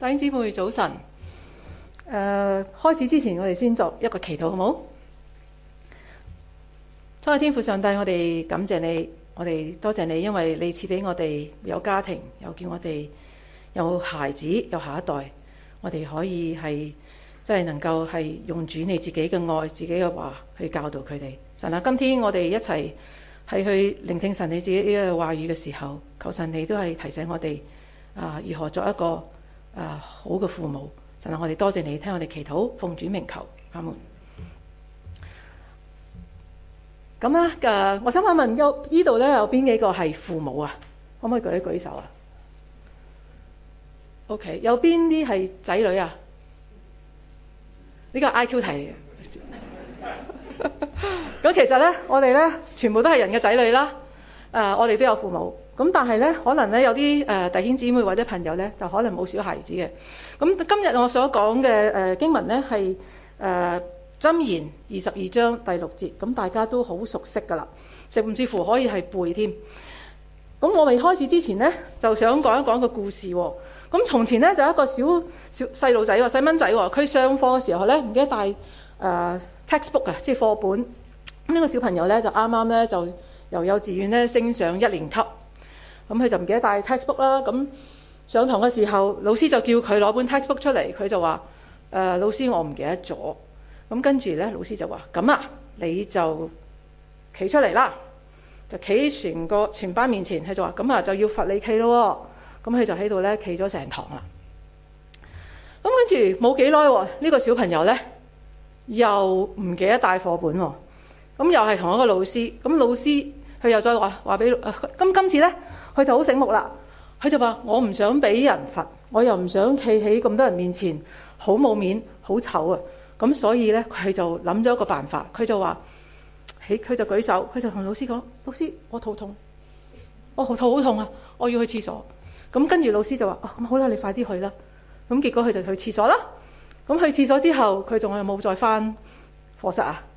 弟兄姊妹早晨。開始之前，我哋先作一個祈禱，好冇？親愛天父上帝，我哋感謝你，我哋多謝你，因為你賜俾我哋有家庭，又叫我哋有孩子，有下一代，我哋可以係真係能夠係用主你自己嘅愛、自己嘅話去教導佢哋。神啊，今天我哋一齊係去聆聽神你自己呢個話語嘅時候，求神你都係提醒我哋如何作一個好嘅父母。神啊，我哋多謝你聽我哋祈禱，奉主名求，阿門。咁我想問呢度咧有邊幾個係父母啊？可唔可以舉一舉手啊 ？OK， 有邊啲係仔女啊？呢個係 IQ 題嚟嘅。咁其實咧，我哋咧全部都係人嘅仔女啦。我哋都有父母。咁但係咧，可能咧有啲弟兄姊妹或者朋友咧，就可能冇小孩子嘅。咁今日我所講嘅經文咧係箴言22章第6節，咁大家都好熟悉㗎啦，甚至乎可以係背添。咁我未開始之前咧，就想講一講個故事喎。咁從前咧就有一個小細路仔喎，細蚊仔喎，佢上課嘅時候咧唔記得帶textbook 啊，即係課本。咁呢個小朋友咧就啱啱咧就由幼稚園咧升上1年級。咁佢就唔記得帶 textbook 啦。咁上堂嘅時候，老師就叫佢攞本 textbook 出嚟，佢就話：老師，我唔記得咗。咁跟住咧，老師就話：咁啊，你就企出嚟啦，就企喺全班面前。佢就話：咁啊，就要罰你企咯。咁佢就喺度咧企咗成堂啦。咁跟住冇幾耐喎，呢個小朋友咧又唔記得帶課本喎。咁又係同一個老師。咁老師佢又再話俾今次咧。佢就好醒目啦，佢就話：我唔想俾人罰，我又唔想企喺咁多人面前，好冇面，好醜啊！咁所以呢，佢就諗咗一個辦法，佢就話：佢就舉手，佢就同老師講：老師，我肚痛，我肚好痛啊，我要去廁所。咁跟住老師就話：咁好啦，你快啲去啦。咁結果佢就去廁所啦。咁去廁所之後，佢仲有冇再返課室啊？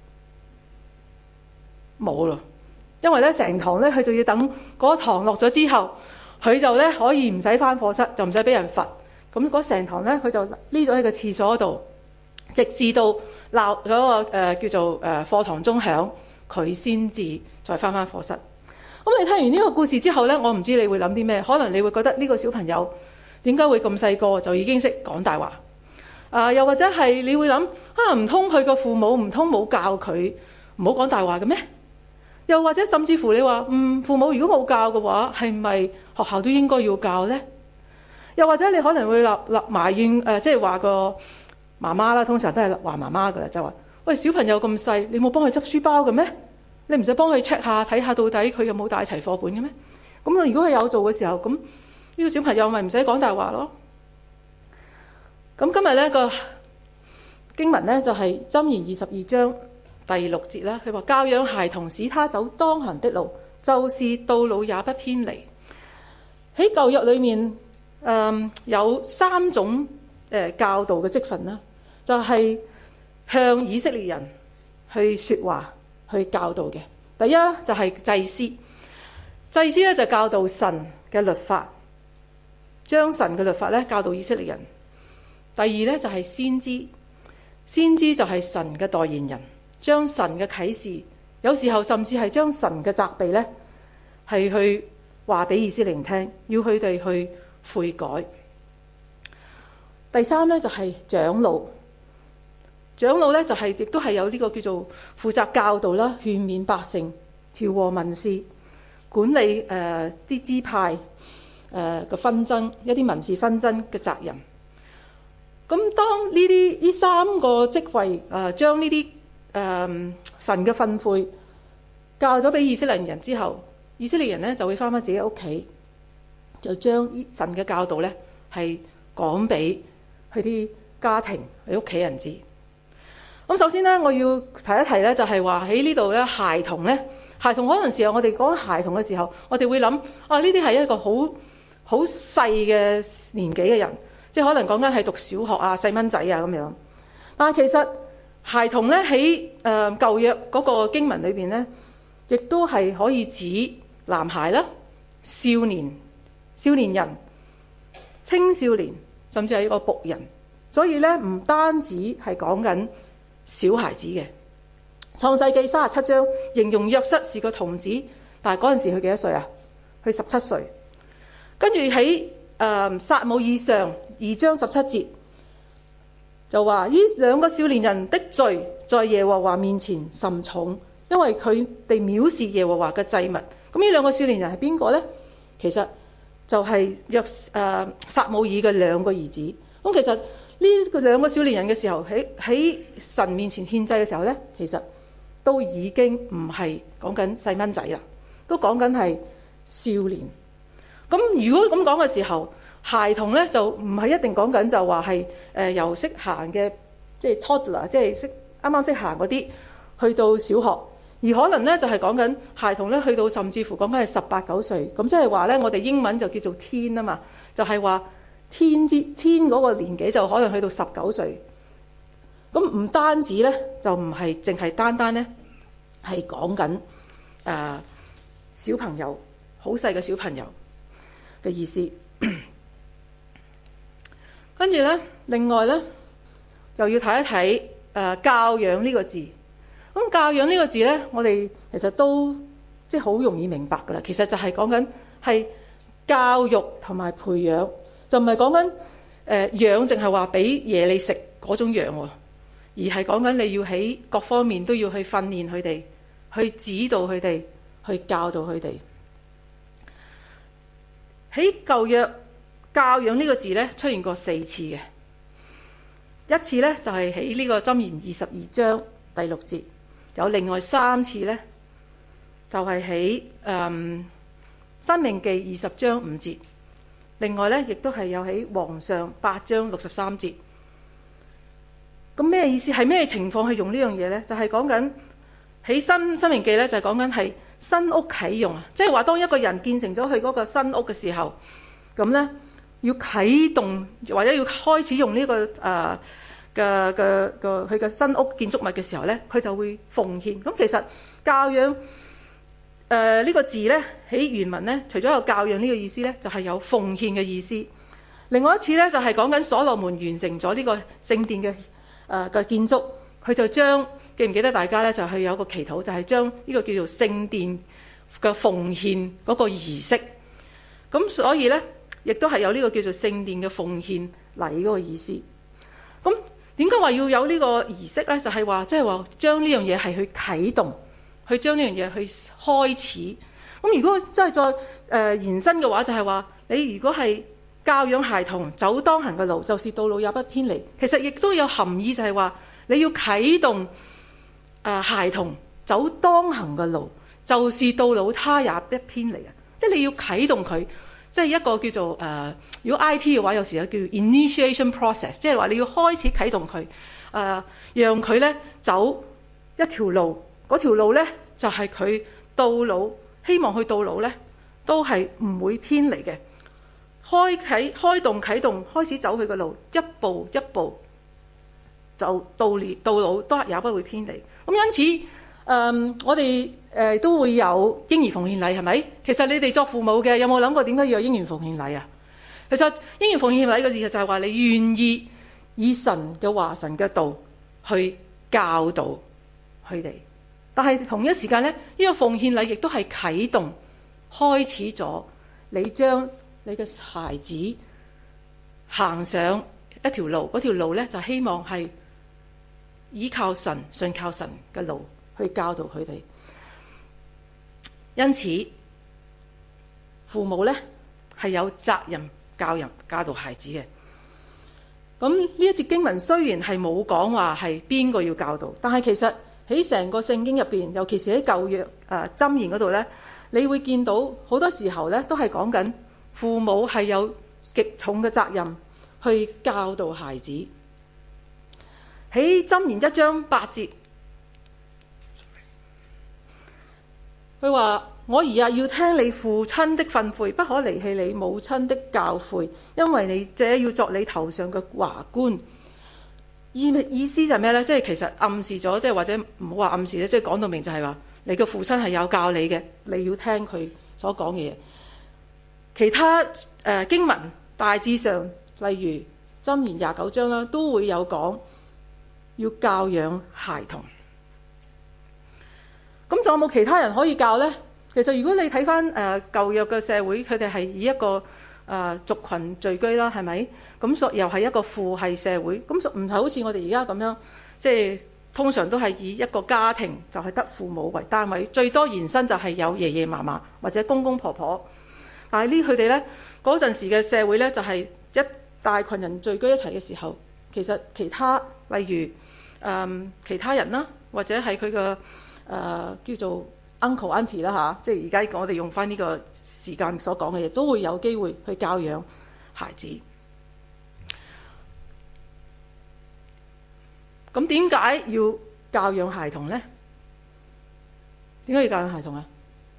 冇咯。因為咧成堂咧佢就要等嗰堂落咗之後，佢就咧可以唔使返課室，就唔使俾人罰。咁嗰成堂咧佢就匿咗喺個廁所度，直至到鬧嗰個叫做課堂鐘響，佢先至再返課室。咁你聽完呢個故事之後咧，我唔知你會諗啲咩？可能你會覺得呢個小朋友點解會咁細個就已經識講大話？又或者係你會諗唔通佢個父母唔通冇教佢唔好講大話嘅咩？又或者甚至乎你話父母如果冇教嘅話，係咪學校都應該要教呢？又或者你可能會立埋怨即係話個媽媽啦，通常都係話媽媽噶啦，就話：喂，小朋友咁細，你冇幫佢執書包嘅咩？你唔使幫佢 check 下睇下到底佢有冇帶齊課本嘅咩？咁如果佢有做嘅時候，咁呢個小朋友咪唔使講大話咯。咁今日呢個經文呢，就係箴言22章第6節啦，佢話：教養孩童，使他走當行的路，就是到老也不偏離。喺舊約裏面，有3種教導嘅職分啦，就係向以色列人去說話、去教導嘅。第一就係祭司，祭司咧就教導神嘅律法，將神嘅律法咧教導以色列人。第二咧就係先知，先知就係神嘅代言人。將神嘅啟示，有時候甚至係將神嘅責備呢，係去話俾以色列人聽，要佢哋去悔改。第三呢，就係長老，長老呢，就係亦都係有呢個叫做負責教導啦、勸勉百姓、調和民事、管理啲支派嘅紛爭、一啲民事紛爭嘅責任。咁當呢3個職位將呢啲神嘅訓誨教咗俾以色列人之後，以色列人呢就會翻返自己屋企，就將神嘅教導呢係講俾佢啲家庭、佢屋企人知。咁首先呢，我要提一提呢，就係話喺呢度呢，孩童呢，孩童嗰陣時候，我哋講孩童嘅時候，我哋會諗呢啲係一個好細嘅年紀嘅人，即係可能講緊係讀小學啊、細蚊仔啊咁樣。但係其實孩童咧喺舊約嗰個經文裏邊咧，亦都係可以指男孩啦、少年人、青少年、 甚至係一個僕人。所以咧唔單止係講緊小孩子嘅。創世記37章形容約瑟是個童子，但係嗰陣時佢幾多歲啊？佢17歲。跟住喺撒母耳上2章17節就話：呢兩個少年人的罪在耶和華面前甚重，因為佢哋藐視耶和華嘅祭物。咁呢兩個少年人係邊個呢？其實就係撒母耳嘅兩個兒子。咁其實呢個兩個少年人嘅時候，喺神面前獻祭嘅時候呢，其實都已經唔係講緊細蚊仔啦，都講緊係少年。咁如果咁講嘅時候，孩童呢就唔係一定講緊就話係由識行嘅，即係 toddler， 即係啱啱識行嗰啲，去到小學。而可能呢就係講緊孩童呢去到甚至乎講緊係18、19歲。咁即係話呢，我哋英文就叫做 teen 啊嘛，就係話 teen 嗰個年紀就可能去到19歲。咁唔單止呢，就唔係淨係單單呢係講緊小朋友，好細嘅小朋友嘅意思。跟住呢，另外呢，就要睇一睇教養呢個字。咁教養呢個字呢，我哋其實都即係好容易明白㗎啦。其實就係講緊係教育同埋培養，就唔係講緊養淨係話俾嘢你食嗰種養喎，而係講緊你要喺各方面都要去訓練佢哋，去指導佢哋，去教導佢哋。喺舊約教養呢個字呢，出現過4次嘅。一次呢，就係喺呢個箴言22章第6節，有另外3次呢，就係喺申命記20章5節，另外呢，亦都係有喺王上8章63節。咁咩意思？係咩情況去用呢樣嘢呢？就係講緊喺申命記呢，就係講緊係新屋啟用啊，即係話當一個人建成咗佢嗰個新屋嘅時候，咁呢，要啟動或者要開始用呢個佢嘅新屋建築物嘅時候呢，佢就會奉獻。咁其實教養呢個字呢，喺原文呢，除咗有教養呢個意思呢，就係有奉獻嘅意思。另外一次呢，就係講緊所羅門完成咗呢個聖殿嘅建築，佢就將，記唔記得大家呢，就係有個祈禱，就係將呢個叫做聖殿嘅奉獻嗰個儀式。咁所以呢，亦都係有呢個叫做聖殿嘅奉獻禮嗰個意思。咁點解話要有呢個儀式呢？就係話即係話將呢樣嘢係去啟動，去將呢樣嘢去開始。咁如果真係再延伸嘅話，就係話你如果係教養孩童走當行嘅路，就是到老也不偏離。其實亦都有含義，就係話你要啟動孩童走當行嘅路，就是到老他也不偏離啊！即係你要啟動佢，即係一個叫做如果 IT 嘅話，有時有叫 initiation process， 即係話你要開始啟動佢，讓佢呢走一條路，嗰條路呢，就係佢到老，希望佢到老呢都係唔會偏離嘅。開動啟動，開始走佢嘅路，一步一步就到老都也不會偏離。咁因此，我哋都會有嬰兒奉獻禮，係咪？其實你哋作父母嘅有冇諗過點解要有嬰兒奉獻禮啊？其實嬰兒奉獻禮嘅意思就係話你願意以神嘅話、神嘅道去教導佢哋。但係同一時間呢，呢個奉獻禮亦都係啟動開始咗你將你嘅孩子行上一條路，嗰條路呢，就希望係依靠神、信靠神嘅路去教導佢哋。因此，父母呢係有責任教導孩子嘅。咁呢一節經文雖然係冇講話係邊個要教導，但係其實喺成個聖經入邊，尤其是喺舊約箴言嗰度呢，你會見到好多時候呢都係講緊父母係有極重嘅責任去教導孩子。喺箴言1章8節，佢話：我兒啊，要聽你父親的訓誨，不可離棄你母親的教誨，因為你這要作你頭上嘅華冠。意思就係咩呢？即係其實暗示咗，即係或者唔好話暗示咧，即係講到明就係話，你嘅父親係有教你嘅，你要聽佢所講嘅嘢。其他經文大致上，例如箴言29章啦，都會有講要教養孩童。咁仲有冇其他人可以教呢？其實如果你睇翻舊約嘅社會，佢哋係以一個族群聚居啦，係咪？咁又係一個父系社會，咁唔係好似我哋而家咁樣，即係通常都係以一個家庭就係得父母為單位，最多延伸就係有爺爺嫲嫲或者公公婆婆。但係佢哋呢嗰陣時嘅社會呢，就係一大群人聚居一齊嘅時候，其實其他例如其他人啦，或者係佢嘅叫做 uncle auntie 啦嚇，即係而家我哋用翻呢個時間所講嘅嘢，都會有機會去教養孩子。咁點解要教養孩童呢？點解要教養孩童啊？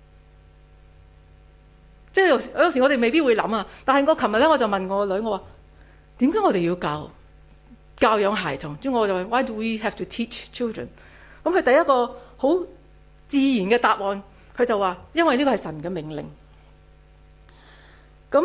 即係有時我哋未必會諗啊。但係我琴日咧我就問我個女，我話點解我哋要教養孩童？即係我就問 Why do we have to teach children？ 咁佢第一個好自然嘅答案，佢就話因為呢個係神嘅命令。咁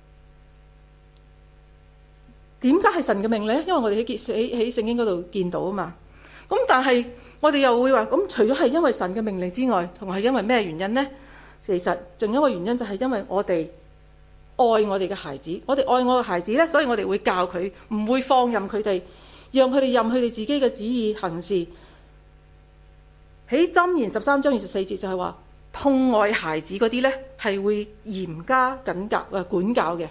點解係神嘅命令？因為我哋喺聖經嗰度見到啊嘛。咁但係我哋又會話，咁除咗係因為神嘅命令之外，同埋係因為咩原因呢？其實仲有一個原因就係因為我哋愛我哋嘅孩子，我哋愛我嘅孩子呢，所以我哋會教佢，唔會放任佢哋，讓佢哋任佢哋自己嘅旨意行事。喺箴言13章24節就係話，痛愛孩子嗰啲呢，係會嚴加緊格管教嘅。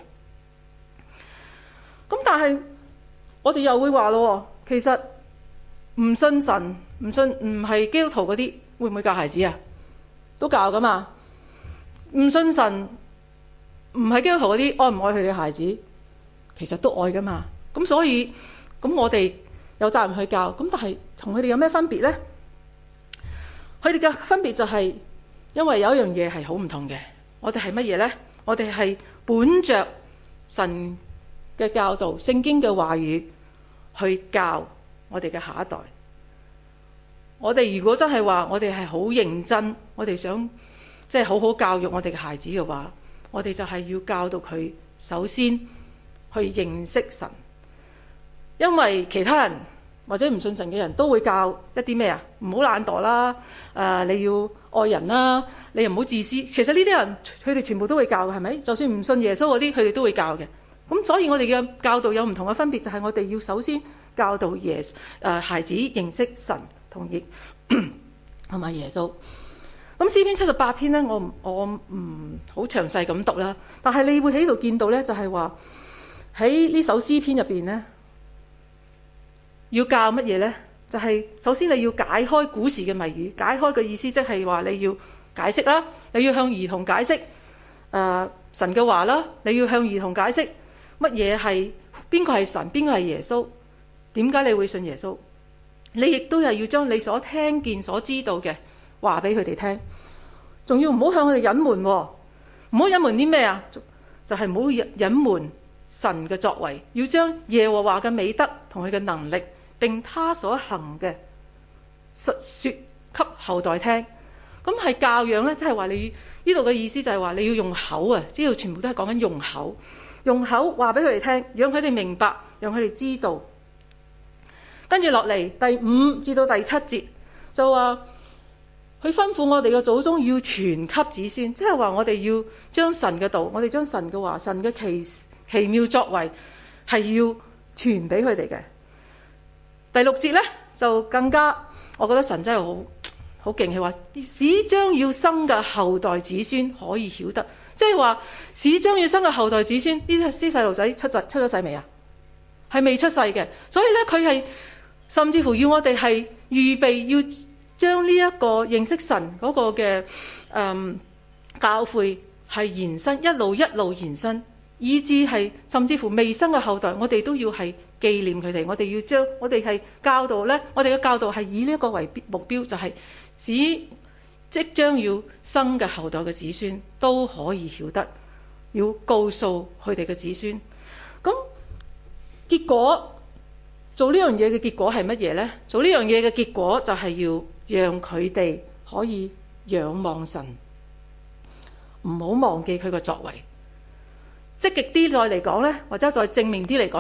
咁但係我哋又會話咯，其實唔信神、唔係基督徒嗰啲，會唔會教孩子啊？都教噶嘛。唔信神、唔係基督徒嗰啲，愛唔愛佢哋嘅孩子？其實都愛噶嘛。咁所以咁我哋有責任去教。咁但係同佢哋有咩分別呢？佢哋嘅分別就係因為有一樣嘢係好唔同嘅。我哋係乜嘢呢？我哋係本着神嘅教導、聖經嘅話語去教我哋嘅下一代。我哋如果真係話我哋係好認真，我哋想即係好好教育我哋嘅孩子嘅話，我哋就係要教導佢首先去認識神。因為其他人或者唔信神嘅人都會教一啲咩啊？唔好懶惰啦，你要愛人啦，你又唔好自私。其實呢啲人佢哋全部都會教嘅，係咪？就算唔信耶穌嗰啲，佢哋都會教嘅。咁所以我哋嘅教導有唔同嘅分別，就係我哋要首先教導孩子認識神同埋耶穌。咁詩篇78篇呢，我唔好詳細咁讀啦。但係你會喺度見到呢，就係話喺呢首詩篇入邊呢，要教乜嘢呢？就係首先你要解開古時嘅謎語，解開嘅意思即係話你要解釋啦，你要向兒童解釋神嘅話啦，你要向兒童解釋乜嘢係邊個係神，邊個係耶穌，點解你會信耶穌？你亦都係要將你所聽見、所知道嘅話俾佢哋聽，仲要唔好向佢哋隱瞞，唔好隱瞞啲咩啊？就係唔好隱瞞神嘅作為，要將耶和華嘅美德同佢嘅能力，並他所行嘅述說給後代聽。咁係教養呢，即係話你呢度嘅意思就係話你要用口啊，呢度全部都係講緊用口話俾佢哋聽，讓佢哋明白，讓佢哋知道。跟住落嚟第5至到第7節就話，佢吩咐我哋嘅祖宗要傳給子孫，即係話我哋要將神嘅道，我哋將神嘅話、神嘅奇妙作為係要傳俾佢哋嘅。第6節呢，就更加，我覺得神真係好勁，佢話使將要生嘅後代子孫可以曉得，即係話使將要生嘅後代子孫，呢啲細路仔出咗世未啊？係未出世嘅，所以呢，佢係甚至乎要我哋係預備要將呢一個認識神嗰個嘅教誨係延伸，一路延伸，以至係甚至乎未生嘅後代，我哋都要係紀念佢哋。我哋要將我哋係教導呢，我哋嘅教導係以呢一個為目標，就係使即將要生嘅後代嘅子孫都可以曉得，要告訴佢哋嘅子孫。咁結果做呢樣嘢嘅結果係乜嘢呢？做呢樣嘢嘅結果就係要讓佢哋可以仰望神，唔好忘記佢個作為。積極啲再嚟講呢，或者再正面啲嚟講呢，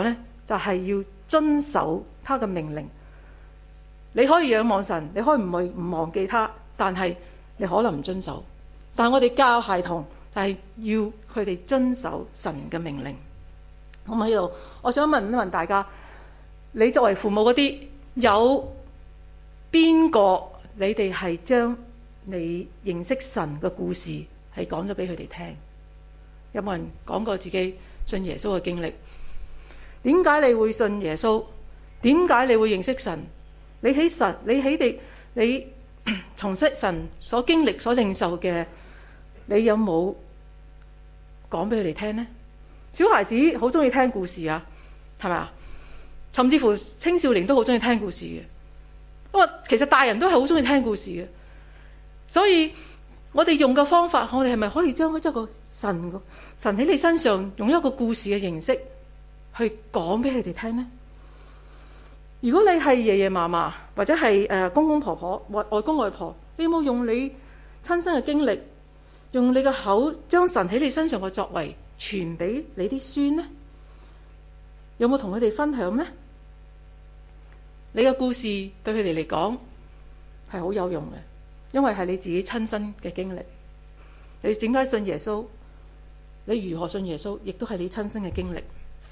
就係要遵守他嘅命令。你可以仰望神，你可以唔忘記他，但係你可能唔遵守。但係我哋教孩童就係要佢哋遵守神嘅命令。咁喺度，我想問一問大家，你作為父母嗰啲，有邊個你哋係將你認識神嘅故事係講咗俾佢哋聽？有冇人講過自己信耶穌嘅經歷？點解你會信耶穌？點解你會認識神？你從識神所經歷、所領受嘅，你有冇講俾佢哋聽呢？小孩子好中意聽故事啊，係咪啊？甚至乎青少年都好中意聽故事嘅。不過其實大人都係好中意聽故事嘅。所以我哋用嘅方法，我哋係咪可以將一個神喺你身上用一個故事嘅形式去講俾佢哋聽呢？如果你係爺爺嫲嫲或者係公公婆婆、外公外婆，你有冇用你親身嘅經歷，用你嘅口將神喺你身上嘅作為傳俾你啲孫呢？有冇同佢哋分享呢？你嘅故事對佢哋嚟講係好有用嘅，因為係你自己親身嘅經歷。你點解信耶穌？你如何信耶穌？亦都係你親身嘅經歷。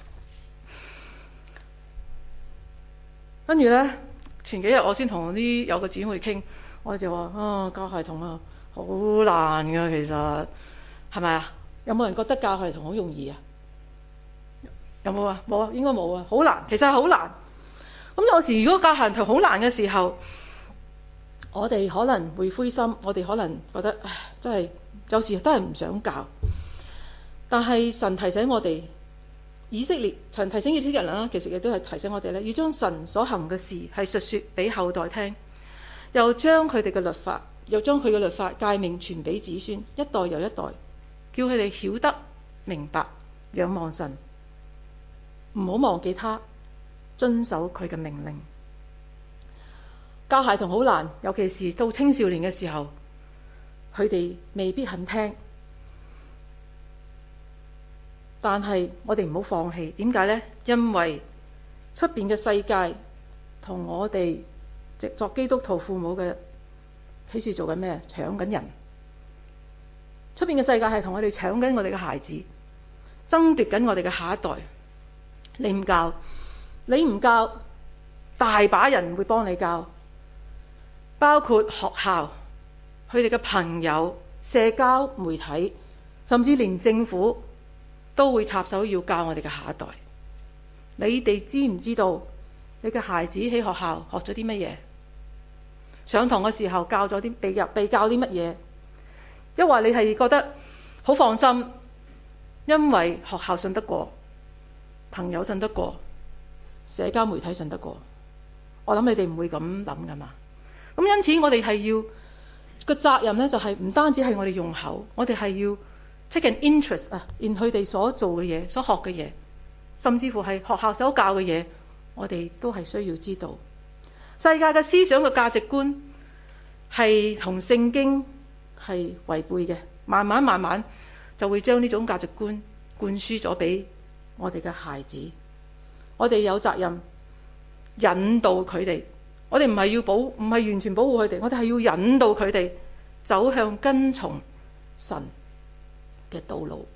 跟住呢，前幾日我先同有個姊妹傾，我就話教孩童啊，好難噶，其實係咪啊？有冇人覺得教孩童好容易啊？有冇啊？冇啊，應該冇啊，好難，其實係好難。咁有時如果教孩童好難嘅時候，我哋可能會灰心，我哋可能覺得唉，真係有時都係唔想教。但係神提醒我哋，神提醒以色列人啦，其實亦都係提醒我哋咧，要將神所行嘅事係述說俾後代聽，又將佢哋嘅律法，又將佢嘅律法誡命傳俾子孫，一代又一代，叫佢哋曉得明白，仰望神，唔好忘記他，遵守佢嘅命令。教孩童好難，尤其是到青少年嘅時候，佢哋未必肯聽。但係我哋唔好放棄，點解呢？因為出邊嘅世界同我哋作基督徒父母嘅啟示做緊咩？搶緊人。出邊嘅世界係同我哋搶緊我哋嘅孩子，爭奪緊我哋嘅下一代。你唔教，大把人會幫你教，包括學校、佢哋嘅朋友、社交媒體，甚至連政府都會插手要教我哋嘅下一代。你哋知唔知道你嘅孩子喺學校學咗啲乜嘢？上堂嘅時候被教啲乜嘢？抑或你係覺得好放心，因為學校信得過，朋友信得過，社交媒體信得過。我諗你哋唔會咁諗噶嘛。咁因此我哋係要個責任呢，就係唔單止係我哋用口，我哋係要take an interest in 佢哋所做嘅嘢、所學嘅嘢，甚至乎係學校所教嘅嘢，我哋都係需要知道。世界嘅思想嘅價值觀係同聖經係違背嘅，慢慢就會將呢種價值觀灌輸咗俾我哋嘅孩子。我哋有責任引導佢哋，我哋唔係完全保護佢哋，我哋係要引導佢哋走向跟從神嘅道路。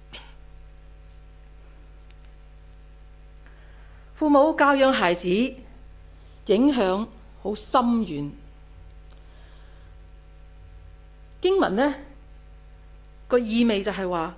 父母教養孩子影響好深遠。經文呢個意味就係話，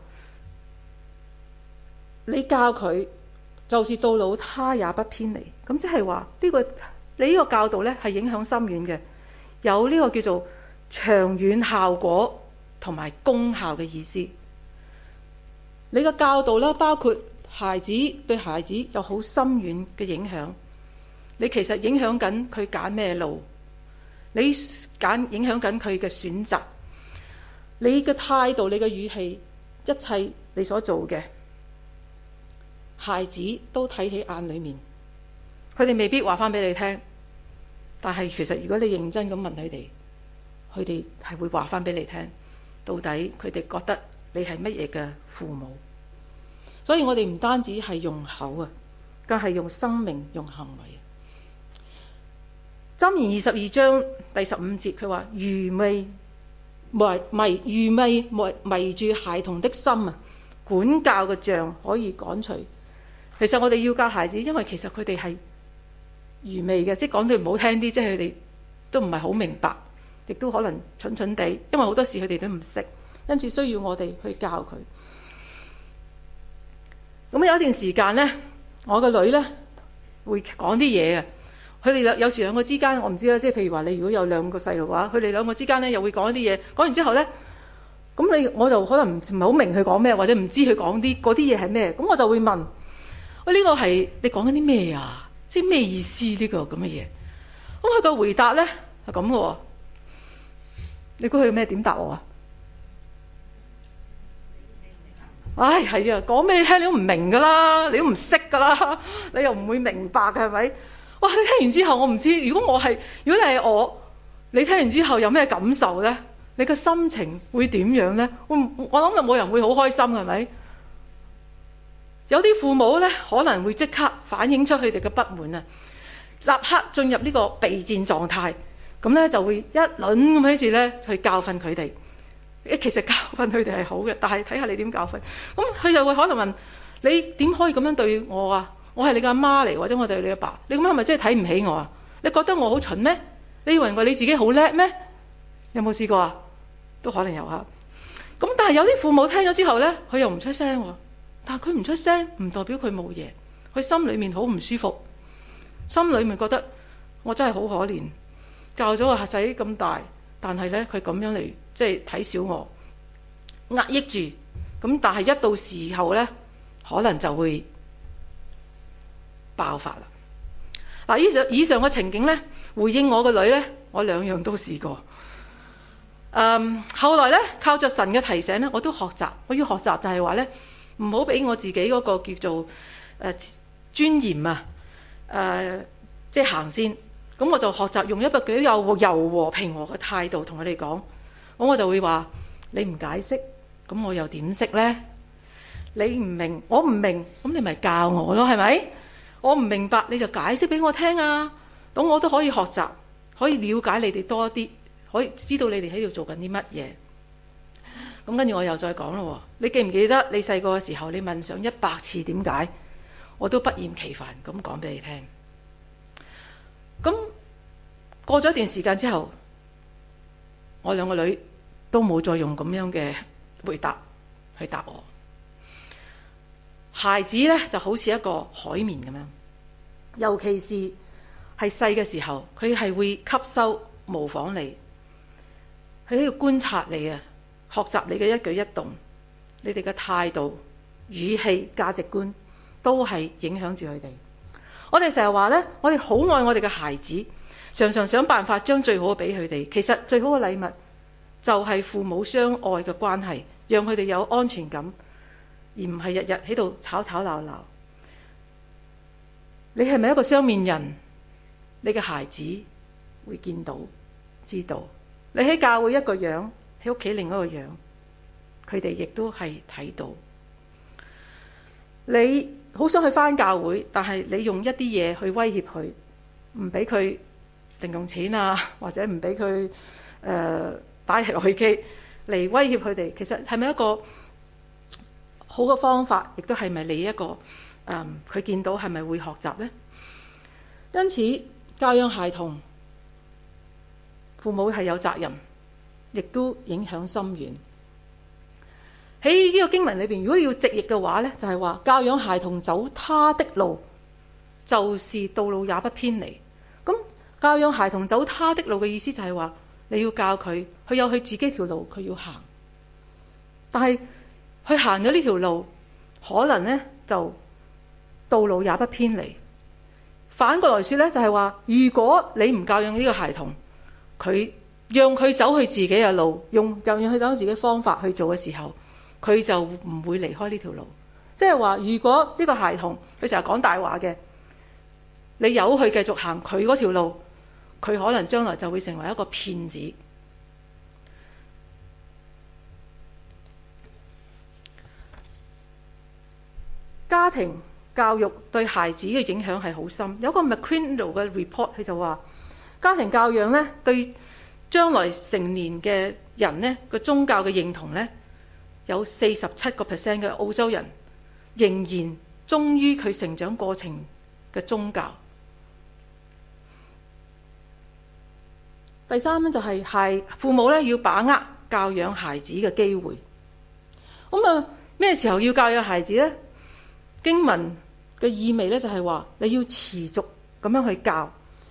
你教佢，就是到老他也不偏離。咁即係話你呢個教導呢係影響深遠嘅，有呢個叫做長遠效果同埋功效嘅意思。你嘅教導呢，包括對孩子有好深遠嘅影響。你其實影響緊佢揀咩路，你影響緊佢嘅選擇，你嘅態度、你嘅語氣，一切你所做嘅，孩子都睇喺眼裏面。佢哋未必話翻俾你聽，但係其實如果你認真咁問佢哋，佢哋係會話翻俾你聽，到底佢哋覺得你係乜嘢嘅父母。所以我哋唔單止係用口啊， 更係用生命、用行為。箴言22章第15節，佢話愚昧迷住孩童的心啊，管教嘅杖可以趕除。其實我哋要教孩子，因為其實佢哋係愚昧嘅，即係講句唔好聽啲，即係佢哋都唔係好明白，亦都可能蠢蠢地，因為好多時佢哋都唔識，因此需要我哋去教佢。咁有一段時間呢，我個女呢會講啲嘢嘅，佢哋有時兩個之間，我唔知啦，即係譬如話你如果有兩個細路嘅話，佢哋兩個之間呢又會講一啲嘢，講完之後呢，咁我就可能唔係好明佢講咩，或者唔知佢講嗰啲嘢係咩，咁我就會問：喂，呢個係你講緊啲咩啊？即係咩意思呢個咁嘅嘢？咁佢個回答呢係咁嘅喎，你估佢咩點答我啊？唉，係啊，講俾你聽你都唔明噶啦，你都唔識噶啦，你又唔會明白嘅係咪？哇！你聽完之後，我唔知如果你係我，你聽完之後有咩感受呢？你嘅心情會點樣呢？我諗有冇人會好開心係咪？有啲父母呢可能會即刻反映出佢哋嘅不滿啊，立刻進入呢個備戰狀態，咁呢就會一輪咁喺住呢去教訓佢哋。其實教訓佢哋係好嘅，但係睇下你點教訓。咁佢就會可能問你點可以咁樣對我啊？我係你嘅阿媽嚟，或者我哋係你阿爸，你咁樣係咪真係睇唔起我啊？你覺得我好蠢咩？你以為你自己好叻咩？有冇試過啊？都可能有嚇。咁但係有啲父母聽咗之後呢，佢又唔出聲喎。但係佢唔出聲，唔代表佢冇嘢。佢心裏面好唔舒服，心裏面覺得我真係好可憐，教咗個仔咁大，但係呢，佢咁樣嚟即係睇小我，壓抑住。咁但係一到時候呢，可能就會爆發啦。嗱，以上嘅情景呢，回應我個女呢，我兩樣都試過。後來呢，靠着神嘅提醒呢，我都學習。我要學習就係話呢，唔好俾我自己嗰個叫做尊嚴啊，即係行先。咁我就學習用一個幾有柔和平和嘅態度同佢哋講。咁我就會話：你唔解釋，咁我又點識呢？你唔明，我唔明，咁你咪教我咯，係咪？我唔明白，你就解釋俾我聽啊！咁我都可以學習，可以了解你哋多啲，可以知道你哋喺度做緊啲乜嘢。咁跟住我又再講咯，你記唔記得你細個嘅時候，你問上100次點解，我都不厭其煩咁講俾你聽。咁過咗一段時間之後，我兩個女都冇再用咁樣嘅回答去答我。孩子呢就好似一個海綿咁樣，尤其是係細嘅時候，佢係會吸收模仿你，佢喺度觀察你啊，學習你嘅一舉一動，你哋嘅態度、語氣、價值觀都係影響住佢哋。我哋成日話呢，我哋好愛我哋嘅孩子，常常想辦法將最好嘅俾佢哋。其實最好嘅禮物就係父母相愛嘅關係，讓佢哋有安全感，而唔係日日喺度吵吵鬧鬧。你係咪一個雙面人？你嘅孩子會見到、知道。你喺教會一個樣，喺屋企另一個樣，佢哋亦都係睇到。你好想去返教會，但係你用一啲嘢去威脅佢，唔俾佢零用錢啊，或者唔俾佢打遊戲機嚟威脅佢哋，其實係咪一個好嘅方法？亦都係咪你一個佢見到係咪會學習呢？因此教養孩童，父母係有責任，亦都影響深遠。喺呢個經文裏邊，如果要直譯嘅話呢，就係話教養孩童走他的路，就是道路也不偏離。咁教養孩童走他的路嘅意思就係話，你要教佢，佢有佢自己條路，佢要行。但係佢行咗呢條路，可能呢就道路也不偏離。反過來說呢，就係話，如果你唔教養呢個孩童，佢讓佢走佢自己嘅路，讓佢走自己方法去做嘅時候，佢就唔會離開呢條路。即係話，如果呢個孩童佢成日講大話嘅，你由佢繼續行佢嗰條路，佢可能將來就會成為一個騙子。家庭教育對孩子嘅影響係好深。有個 McCrindle 嘅 report， 佢就話家庭教養呢對將來成年嘅人呢個宗教嘅認同呢，有47% 嘅澳洲人仍然忠於佢成長過程嘅宗教。第三呢，就係父母呢要把握教養孩子嘅機會。咁啊，咩時候要教養孩子呢？經文嘅意味呢，就係話你要持續咁樣去教。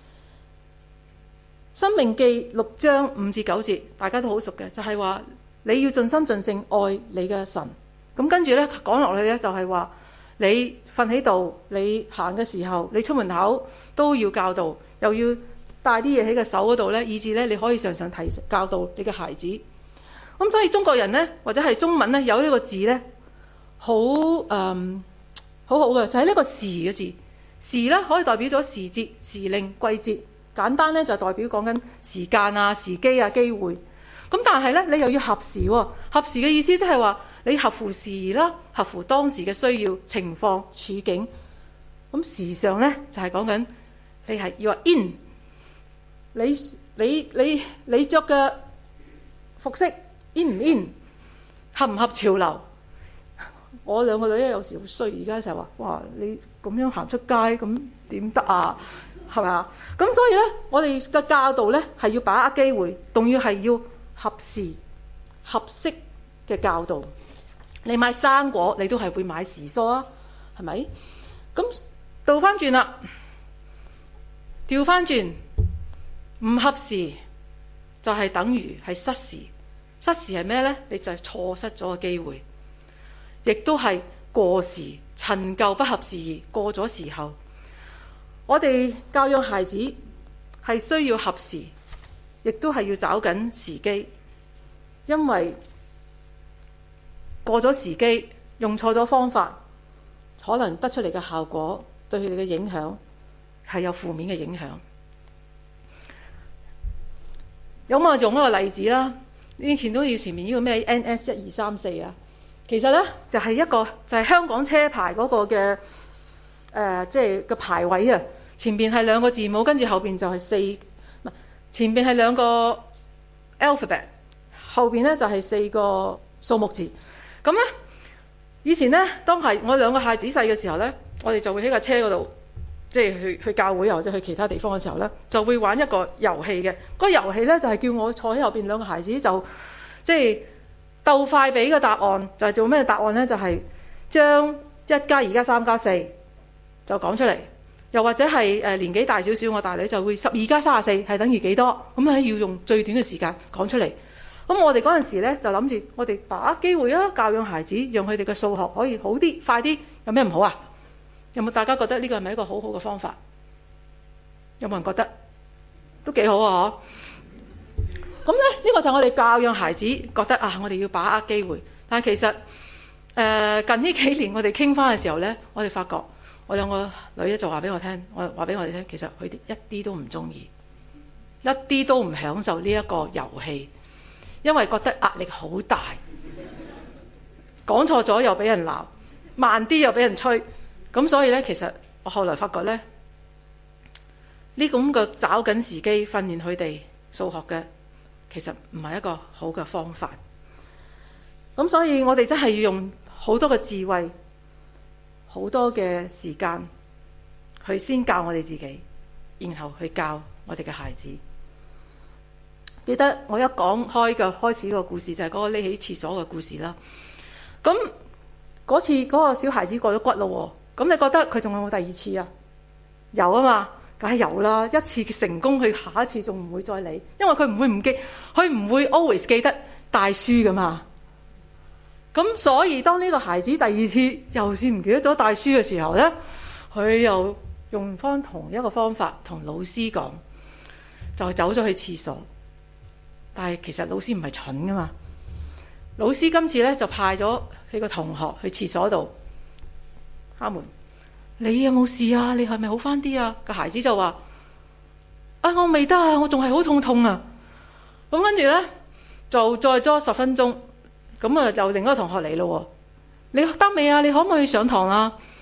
申命記6章5至9節，大家都好熟嘅，就係話你要盡心盡性愛你嘅神。咁跟住呢講落去呢，就係話你瞓喺度，你行嘅時候，你出門口都要教導，又要帶啲嘢喺個手嗰度呢，以至呢你可以常常教導你嘅孩子。咁所以中國人呢，或者係中文呢，有呢個字呢，好好嘅，就係呢個時嘅字。時呢可以代表咗時節、時令、季節。簡單呢就代表講緊時間啊、時機啊、機會。咁但係呢，你又要合時喎。合時嘅意思即係話你合乎時宜啦，合乎當時嘅需要、情況、處境。咁時尚呢，就係講緊你係要話 in。你着嘅服飾 in 唔 in， 合唔合潮流？我兩個女咧有時好衰，而家成日話：哇，你咁樣行出街咁點得啊？係咪啊？咁所以呢，我哋嘅教導呢係要把握機會，仲要係要合時、合適嘅教導。你買生果，你都係會買時蔬啊，係咪？咁倒翻轉啦，調翻轉。唔合時就係等於係失時，失時係咩呢？你就係錯失咗個機會，亦都係過時，陳舊不合時宜，過咗時候。我哋教養孩子係需要合時，亦都係要找緊時機，因為過咗時機，用錯咗方法，可能得出嚟嘅效果對佢哋嘅影響係有負面嘅影響。咁我用一個例子啦，以前都要前面呢個咩 NS1234啊，其實呢，就係香港車牌嗰個嘅即係個排位啊，前邊係兩個字母，跟住後邊就係前邊係兩個 alphabet， 後邊呢就係4個數目字。咁呢，以前呢，當係我兩個孩子細嘅時候呢，我哋就會喺架車嗰度。即係去教會或者去其他地方嘅時候呢，就會玩一個遊戲嘅。個遊戲呢，就係叫我坐喺後邊兩個孩子就即係鬥快俾個答案，就係做咩答案呢？就係將1+2+3+4就講出嚟。又或者係年紀大少少，我大女就會12+34係等於幾多？咁咧要用最短嘅時間講出嚟。咁我哋嗰陣時呢，就諗住我哋把握機會啊，教養孩子，讓佢哋嘅數學可以好啲、快啲。有咩唔好啊？有冇大家覺得呢個係咪一個好好嘅方法？有冇人覺得都幾好啊？咁呢，呢個就係我哋教養孩子覺得啊，我哋要把握機會。但係其實近呢幾年我哋傾翻嘅時候呢，我哋發覺我兩個女咧就話俾我聽，話俾我哋聽，其實佢哋一啲都唔中意，一啲都唔享受呢一個遊戲，因為覺得壓力好大，講錯咗又俾人鬧，慢啲又俾人催。咁所以呢，其實我後來發覺呢，呢咁嘅找緊時機訓練佢哋數學嘅，其實唔係一個好嘅方法。咁所以我哋真係要用好多嘅智慧，好多嘅時間去先教我哋自己，然後去教我哋嘅孩子。記得我一講開始個故事就係嗰個匿喺廁所嘅故事啦。咁嗰次嗰個小孩子過咗骨咯。咁你覺得佢仲有冇第二次啊？有啊嘛，梗係有啦。一次成功，佢下一次仲唔會再理，因為佢唔會唔記，佢唔會 always 記得帶書噶嘛。咁所以當呢個孩子第二次又是唔記得咗帶書嘅時候呢，佢又用翻同一個方法同老師講，就走咗去廁所。但係其實老師唔係蠢噶嘛，老師今次呢，就派咗佢個同學去廁所度敲門，你有冇事啊？你係咪好翻啲啊？個孩子就話：啊，我未得啊，我仲係好痛啊！咁跟住呢，就再咗10分鐘，咁啊又另一個同學嚟咯。你得未啊？你可唔可以上堂啊？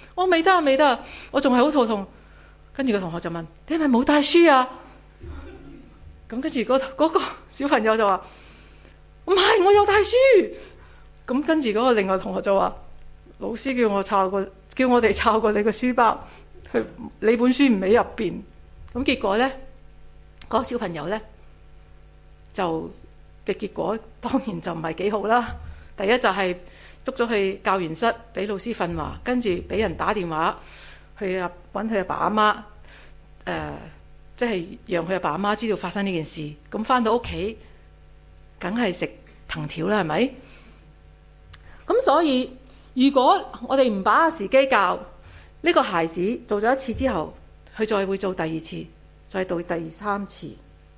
我未得啊，未得啊，我仲係好肚痛。跟住個同學就問：你係咪冇帶書啊？咁跟住嗰個小朋友就話：唔係，我有帶書。咁跟住嗰個另外同學就話：老師叫我哋抄過你個書包，你本書唔喺入邊。咁結果呢，嗰個小朋友呢，就嘅結果當然就唔係幾好啦。第一就係捉咗去教員室俾老師訓話，跟住俾人打電話去揾佢阿爸阿媽，即係讓佢阿爸阿媽知道發生呢件事。咁返到屋企梗係食藤條啦，係咪？咁所以如果我哋唔把握時機教呢個孩子做咗一次之後，佢再會做第二次，再到第三次。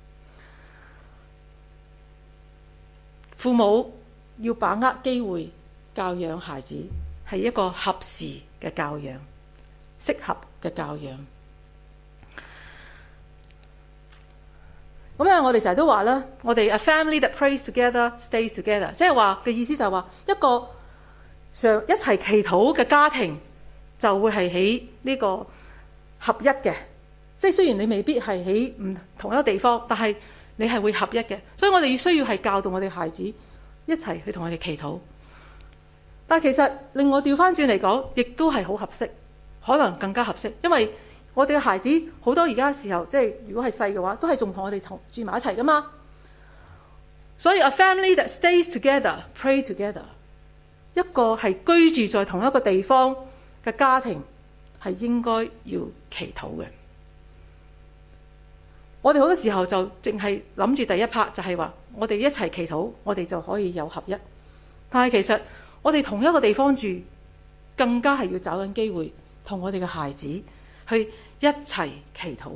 父母要把握機會教養孩子，係一個合時嘅教養，適合嘅教養。咁咧，我哋成日都話啦，我哋 a family that prays together stays together， 即係話嘅意思就係話一個一齊祈禱嘅家庭就會係喺呢個合一嘅。即係雖然你未必係喺唔同一個地方，但係你係會合一嘅。所以我哋需要係教導我哋孩子一齊去同我哋祈禱。但係其實令我調翻轉嚟講，亦都係好合適，可能更加合適，因為我哋嘅孩子好多而家嘅時候，即係如果係細嘅話，都係仲同我哋住埋一齊噶嘛。所以 a family that stays together, pray together， 一個係居住在同一個地方嘅家庭係應該要祈禱嘅。我哋好多時候就淨係諗住第一 part 就係話我哋一齊祈禱，我哋就可以有合一。但係其實我哋同一個地方住，更加係要找緊機會同我哋嘅孩子去一齊祈禱。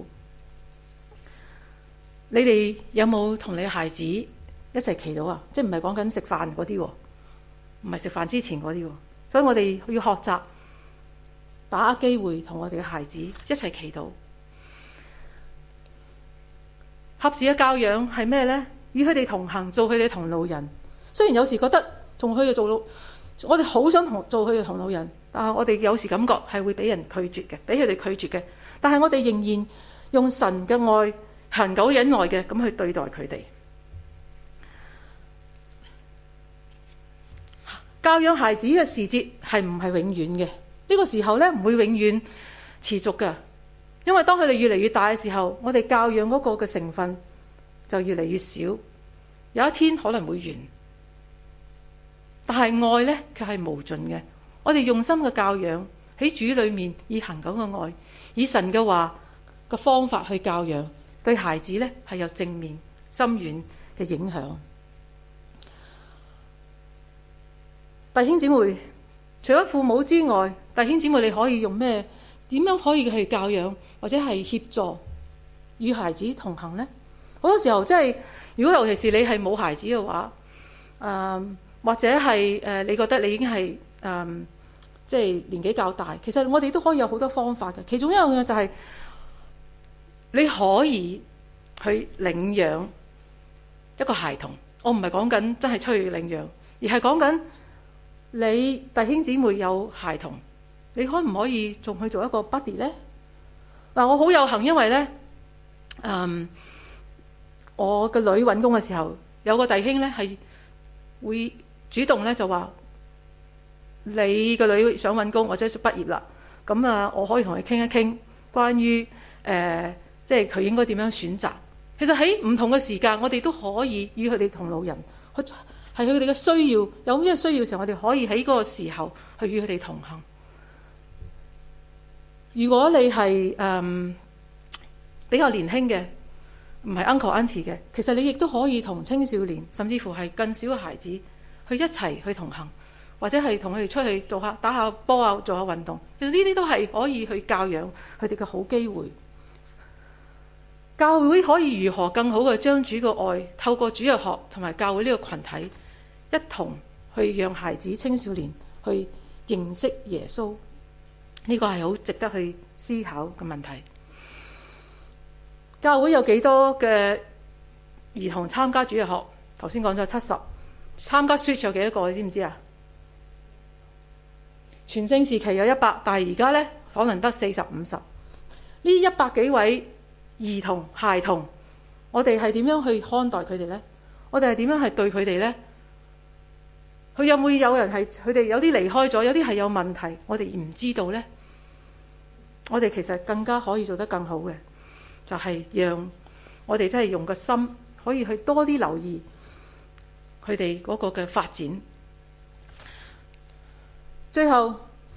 你哋有冇同你嘅孩子一齊祈禱啊？即係唔係講緊食飯嗰啲，唔係食飯之前嗰啲。所以我哋要學習把握機會同我哋嘅孩子一齊祈禱。合時嘅教養係咩呢？與佢哋同行，做佢哋同路人。雖然有時覺得同佢哋做路，我哋好想做佢哋同路人，但係我哋有時感覺係會俾人拒絕嘅，俾佢哋拒絕嘅。但係我哋仍然用神嘅愛恆久忍耐嘅咁去對待佢哋。教養孩子嘅時節係唔係永遠嘅？呢個時候呢，唔會永遠持續嘅。因為當佢哋越嚟越大嘅時候，我哋教養嗰個嘅成分就越嚟越少，有一天可能會完。但係愛呢，卻係無盡嘅。我哋用心嘅教養，喺主裏面以恆久嘅愛，以神嘅話嘅方法去教養，對孩子呢係有正面深遠嘅影響。弟兄姊妹，除咗父母之外，弟兄姊妹你可以用咩？點樣可以去教養或者係協助與孩子同行呢？好多時候即係，如果尤其是你係冇孩子嘅話，或者係你覺得你已經係即係年紀較大，其實我哋都可以有好多方法嘅。其中一樣嘢就係你可以去領養一個孩童。我唔係講緊真係出去領養，而係講緊你弟兄姊妹有孩童。你可唔可以仲去做一個 buddy 呢？嗱，我好有幸，因為呢，我個女揾工嘅時候，有個弟兄呢係會主動呢就話：你個女想揾工或者畢業啦，咁啊，我可以同佢傾一傾關於即係佢應該點樣選擇。其實喺唔同嘅時間，我哋都可以與佢哋同路人，係佢哋嘅需要，有咩需要嘅時候，我哋可以喺嗰個時候去與佢哋同行。如果你係比較年輕嘅，唔係 uncle auntie 嘅，其實你亦都可以同青少年，甚至乎係更小嘅孩子去一齊去同行，或者係同佢哋出去做下打下波啊，做下運動。其實呢啲都係可以去教養佢哋嘅好機會。教會可以如何更好嘅將主嘅愛透過主日學同埋教會呢個群體一同去讓孩子青少年去認識耶穌？呢個係好值得去思考嘅問題。教會有幾多嘅兒童參加主日學？頭先講咗70，參加 Switch 有幾多個？你知唔知啊全盛時期有100，但係而家呢，可能得40、50。呢100幾位兒童、孩童，我哋係點樣去看待佢哋呢？我哋係點樣係對佢哋呢？佢有冇有人係佢哋有啲離開咗，有啲係有問題，我哋唔知道呢？我哋其實更加可以做得更好嘅，就係讓我哋真係用個心，可以去多啲留意佢哋嗰個嘅發展。最後，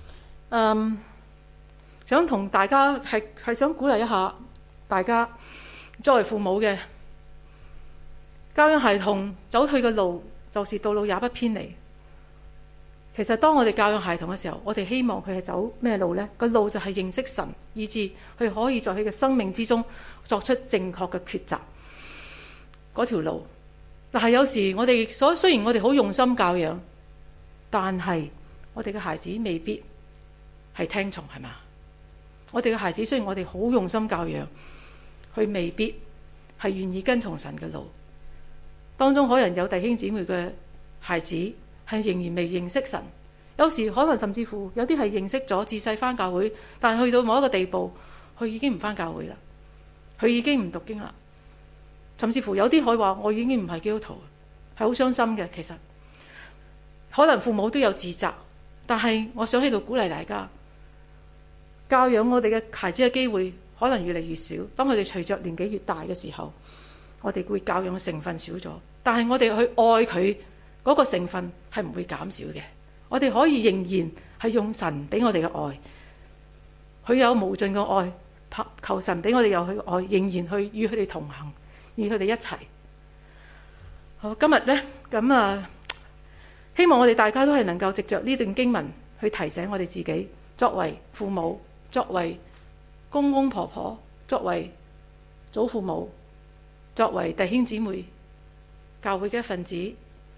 想同大家係想鼓勵一下大家，作為父母嘅，教養孩童走去嘅路，就是道路也不偏離。其實當我哋教養孩童嘅時候，我哋希望佢係走咩路呢？個路就係認識神，以致佢可以在佢嘅生命之中作出正確嘅抉擇。嗰條路，但係有時我哋雖然我哋好用心教養，但係我哋嘅孩子未必係聽從，係嘛？我哋嘅孩子雖然我哋好用心教養，佢未必係願意跟從神嘅路。當中可能有弟兄姊妹嘅孩子係仍然未認識神，有時可能甚至乎有啲係認識咗，自細返教會，但係去到某一個地步，佢已經唔返教會啦，佢已經唔讀經啦，甚至乎有啲可以話我已經唔係基督徒，係好傷心嘅。其實可能父母都有自責，但係我想喺度鼓勵大家，教養我哋嘅孩子嘅機會可能越嚟越少。當佢哋隨着年紀越大嘅時候，我哋會教養嘅成分少咗，但係我哋去愛佢嗰個成分係唔會減少嘅。我哋可以仍然係用神俾我哋嘅愛，佢有無盡嘅愛，求神俾我哋有佢嘅愛，仍然去與佢哋同行，與佢哋一齊。好，今日呢，咁希望我哋大家都係能夠藉着呢段經文去提醒我哋自己，作為父母，作為公公婆婆，作為祖父母，作為弟兄姊妹，教會嘅一份子，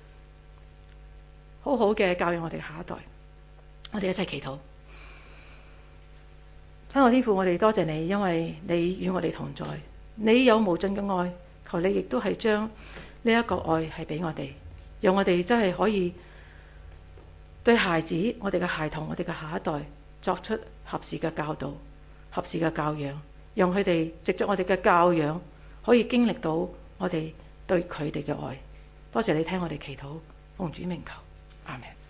好好嘅教養我哋下一代。我哋一齊祈禱。親愛天父，我哋多謝你，因為你與我哋同在，你有無盡嘅愛，求你亦都係將呢一個愛係俾我哋，讓我哋真係可以對孩子、我哋嘅孩童、我哋嘅下一代作出合時嘅教導、合時嘅教養，讓佢哋藉着我哋嘅教養可以經歷到我哋對佢哋嘅愛。多謝你聽我哋祈禱，奉主名求，阿們。